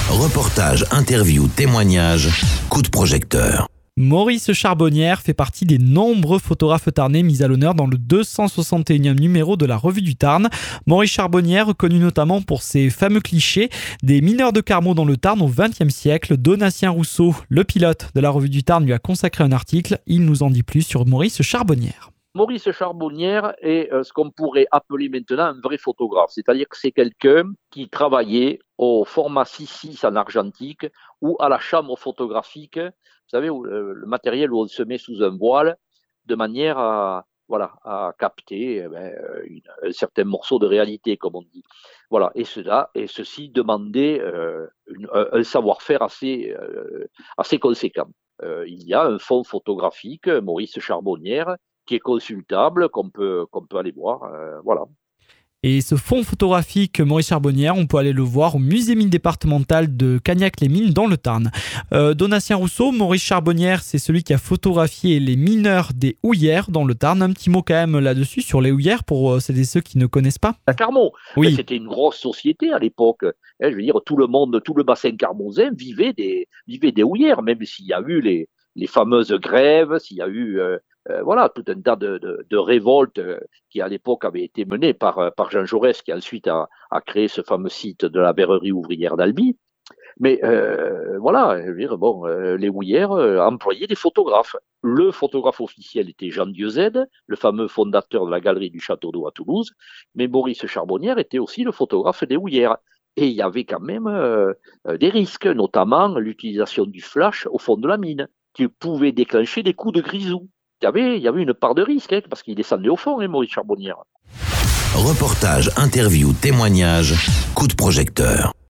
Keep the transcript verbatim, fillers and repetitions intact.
Reportage, interview, témoignage, coup de projecteur. Maurice Charbonnière fait partie des nombreux photographes tarnais mis à l'honneur dans le deux cent soixante et unième numéro de la Revue du Tarn. Maurice Charbonnière, connu notamment pour ses fameux clichés des mineurs de Carmaux dans le Tarn au vingtième siècle. Donatien Rousseau, le pilote de la Revue du Tarn, lui a consacré un article. Il nous en dit plus sur Maurice Charbonnière. Maurice Charbonnière est euh, ce qu'on pourrait appeler maintenant un vrai photographe, c'est-à-dire que c'est quelqu'un qui travaillait au format six six en argentique ou à la chambre photographique, vous savez, où, euh, le matériel où on se met sous un voile de manière à, voilà, à capter eh ben, une, un certain morceau de réalité, comme on dit. Voilà, et cela, et ceci demandait euh, une, un, un savoir-faire assez, euh, assez conséquent. Euh, il y a un fonds photographique, Maurice Charbonnière, qui est consultable, qu'on peut, qu'on peut aller voir. Euh, voilà. Et ce fonds photographique Maurice Charbonnière, on peut aller le voir au musée mine départemental de Cagnac-les-Mines dans le Tarn. Euh, Donatien Rousseau, Maurice Charbonnière, c'est celui qui a photographié les mineurs des houillères dans le Tarn. Un petit mot quand même là-dessus sur les houillères pour euh, celles et ceux qui ne connaissent pas. À Carmaux, oui. C'était une grosse société à l'époque. Hein, je veux dire, tout le monde, tout le bassin carmausin vivait des, vivait des houillères, même s'il y a eu les, les fameuses grèves, s'il y a eu euh, euh, voilà, tout un tas de, de, de révoltes euh, qui à l'époque avaient été menées par, par Jean Jaurès, qui ensuite a, a créé ce fameux site de la verrerie ouvrière d'Albi. Mais euh, voilà, je veux dire, bon, euh, les houillères euh, employaient des photographes. Le photographe officiel était Jean Dieuzède, le fameux fondateur de la galerie du Château d'Eau à Toulouse, mais Maurice Charbonnière était aussi le photographe des houillères. Et il y avait quand même euh, des risques, notamment l'utilisation du flash au fond de la mine, qui pouvait déclencher des coups de grisou. Il y avait, il y avait une part de risque, hein, parce qu'il descendait au fond, hein, Maurice Charbonnière. Reportage, interview, témoignage, coup de projecteur.